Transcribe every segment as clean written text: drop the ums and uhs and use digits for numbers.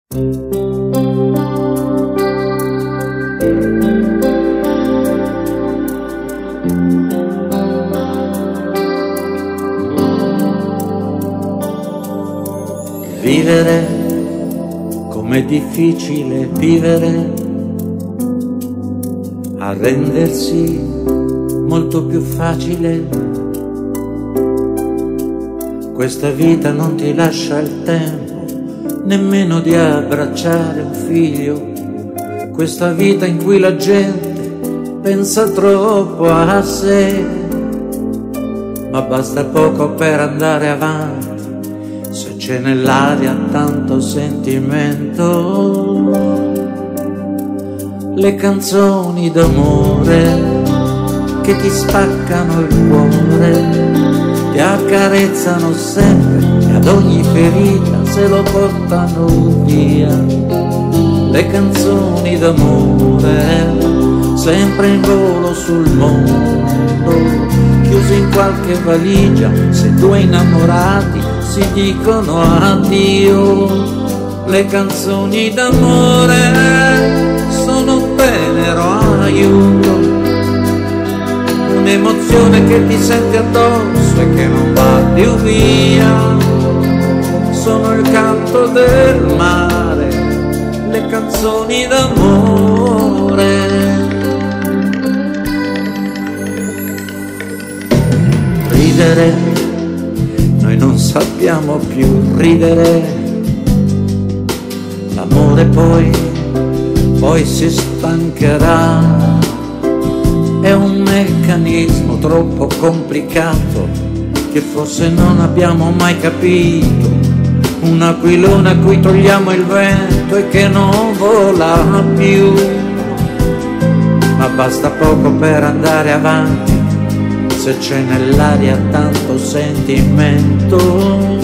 Vivere, com'è difficile vivere, arrendersi molto più facile. Questa vita non ti lascia il tempo nemmeno di abbracciare un figlio. Questa vita in cui la gente pensa troppo a sé, ma basta poco per andare avanti se c'è nell'aria tanto sentimento. Le canzoni d'amore che ti spaccano il cuore, ti accarezzano sempre e ad ogni ferita se lo portano via. Le canzoni d'amore sempre in volo sul mondo, chiusi in qualche valigia, se due innamorati si dicono addio. Le canzoni d'amore sono tenero aiuto, un'emozione che ti senti addosso e che non va più via. Sono il canto del mare, le canzoni d'amore. Ridere, noi non sappiamo più ridere. L'amore poi si stancherà. È un meccanismo troppo complicato che forse non abbiamo mai capito. Un aquilone a cui togliamo il vento e che non vola più. Ma basta poco per andare avanti se c'è nell'aria tanto sentimento.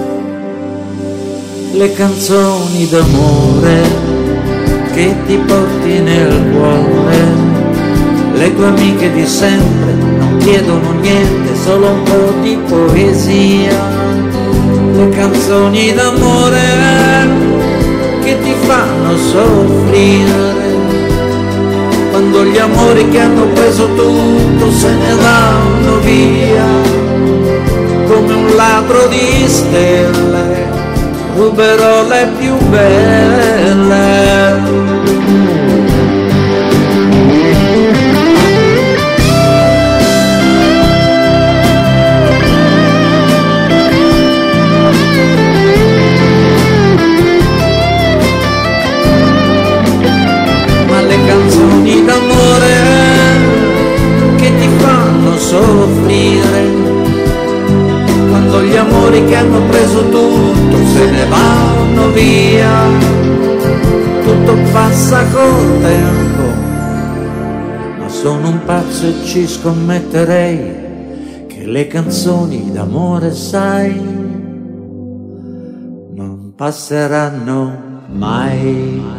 Le canzoni d'amore che ti porti nel cuore, le tue amiche di sempre non chiedono niente, solo un po' di poesia. Le canzoni d'amore che ti fanno soffrire, quando gli amori che hanno preso tutto se ne vanno via. Come un ladro di stelle ruberò le più belle. Canzoni d'amore che ti fanno soffrire, quando gli amori che hanno preso tutto se ne vanno via. Tutto passa col tempo, ma sono un pazzo e ci scommetterei che le canzoni d'amore, sai, non passeranno mai.